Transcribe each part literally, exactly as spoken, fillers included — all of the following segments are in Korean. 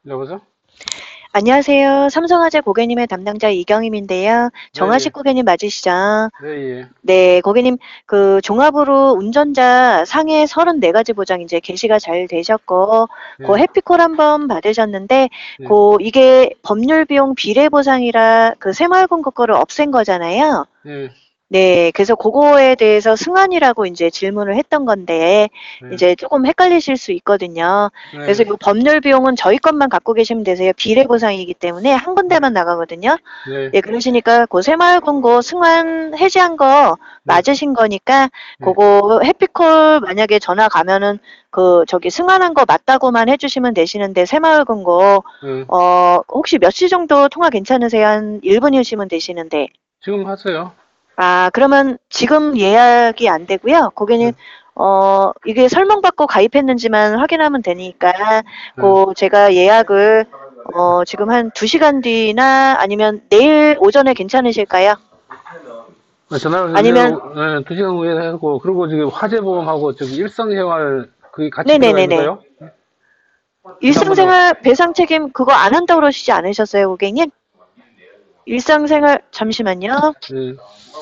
여보세요? 안녕하세요. 삼성화재 고객님의 담당자 이경임인데요. 네, 예. 정하식 고객님 맞으시죠? 네, 예. 네, 고객님, 그 종합으로 운전자 상해 서른네 가지 보장 이제 게시가 잘 되셨고, 그 예. 해피콜 한번 받으셨는데, 예. 그 이게 법률 비용 비례 보상이라 그 새마을금고 거를 없앤 거잖아요. 예. 네, 그래서 그거에 대해서 승환이라고 이제 질문을 했던 건데, 예. 이제 조금 헷갈리실 수 있거든요. 그래서 네. 이 법률 비용은 저희 것만 갖고 계시면 되세요. 비례 보상이기 때문에 한 군데만 나가거든요. 네. 예, 그러시니까 그 새마을금고 승환 해지한 거 네. 맞으신 거니까, 네. 그거 해피콜 만약에 전화 가면은 그 저기 승환한 거 맞다고만 해주시면 되시는데, 새마을금고, 예. 어, 혹시 몇 시 정도 통화 괜찮으세요? 한 일 분이시면 되시는데. 지금 하세요. 아, 그러면 지금 예약이 안 되고요. 고객님, 예. 어, 이게 설명받고 가입했는지만 확인하면 되니까, 예. 그, 제가 예약을, 어, 지금 한 두 시간 뒤나 아니면 내일 오전에 괜찮으실까요? 아, 전화를 내가, 아니면, 예, 두 시간 후에 하고, 그리고 지금 화재보험하고 저기 일상생활 그게 같이 들어가 네네네네. 있는가요? 지난번에, 일상생활 배상 책임 그거 안 한다고 그러시지 않으셨어요, 고객님? 일상생활, 잠시만요. 예.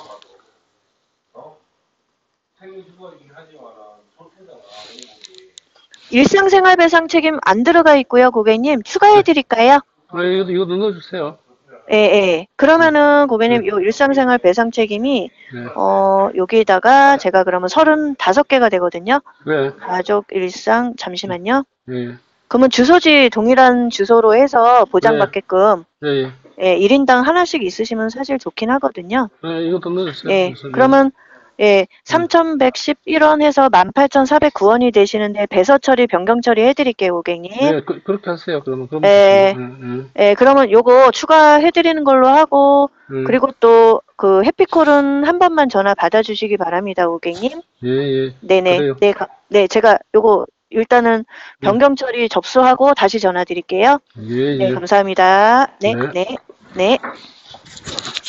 일상생활 배상 책임 안 들어가 있고요, 고객님. 추가해 네. 드릴까요? 아, 이것도, 이것도 넣어주세요. 예, 예. 네. 그러면은 네. 고객님 요 일상생활 배상 책임이 네. 어 여기에다가 제가 그러면 서른다섯 개가 되거든요. 네. 가족 일상 잠시만요. 예. 그러면 주소지 동일한 주소로 해서 네. 보장받게끔 예. 예. 예, 일 인당 하나씩 있으시면 사실 좋긴 하거든요. 예, 이것도 넣어주세요. 예. 그래서, 예. 그러면 예, 예. 삼천백십일 원 해서 만 팔천사백구 원이 되시는데 배서 처리 변경 처리 해 드릴게요, 고객님. 네, 그, 그렇게 하세요. 그러면, 그러면 좋습니다. 예. 예. 예, 그러면 요거 추가해드리는 걸로 하고, 예. 예. 그리고 또 그 해피콜은 한 번만 전화 받아주시기 바랍니다, 고객님. 예. 예. 네네. 그래요. 네, 가- 네, 제가 요거 일단은 예. 변경 처리 접수하고 다시 전화 드릴게요. 예. 네, 예. 감사합니다. 네, 네. 네, 네.